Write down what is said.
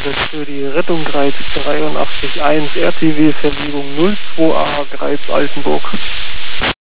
für die Rettung Greiz 83.1 RTW Verlegung 02A Greiz Altenburg.